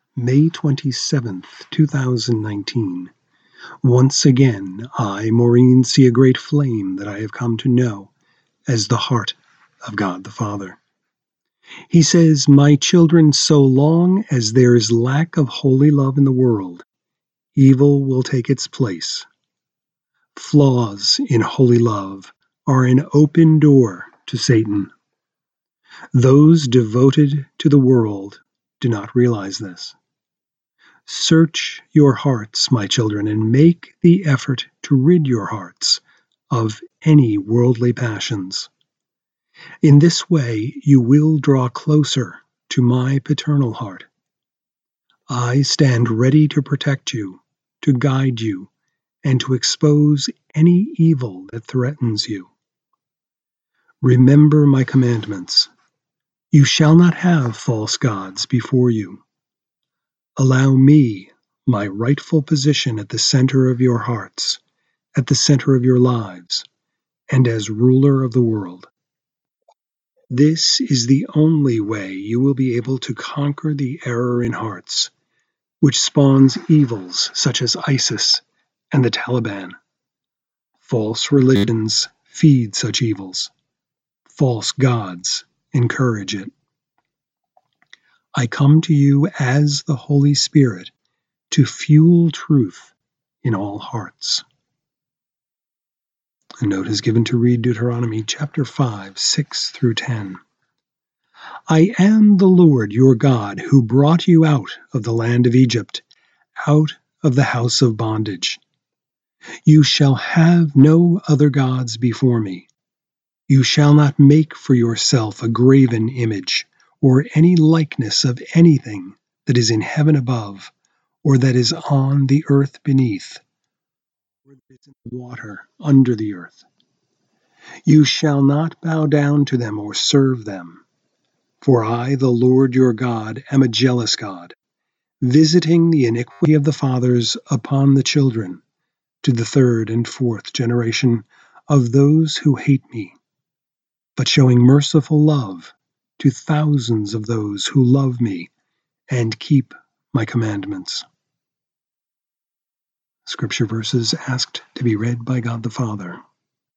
May 27th, 2019. Once again, I, Maureen, see a great flame that I have come to know as the heart of God the Father. He says, "My children, so long as there is lack of holy love in the world, evil will take its place. Flaws in holy love are an open door to Satan. Those devoted to the world do not realize this. Search your hearts, my children, and make the effort to rid your hearts of any worldly passions. In this way, you will draw closer to my paternal heart. I stand ready to protect you, to guide you, and to expose any evil that threatens you. Remember my commandments. You shall not have false gods before you. Allow me my rightful position at the center of your hearts, at the center of your lives, and as ruler of the world. This is the only way you will be able to conquer the error in hearts, which spawns evils such as ISIS and the Taliban. False religions feed such evils. False gods encourage it. I come to you as the Holy Spirit to fuel truth in all hearts." A note is given to read Deuteronomy chapter 5, 6 through 10. "I am the Lord your God who brought you out of the land of Egypt, out of the house of bondage. You shall have no other gods before me. You shall not make for yourself a graven image, or any likeness of anything that is in heaven above, or that is on the earth beneath, or that is in the water under the earth. You shall not bow down to them or serve them. For I, the Lord your God, am a jealous God, visiting the iniquity of the fathers upon the children, to the third and fourth generation of those who hate me, but showing merciful love to thousands of those who love me and keep my commandments." Scripture verses asked to be read by God the Father.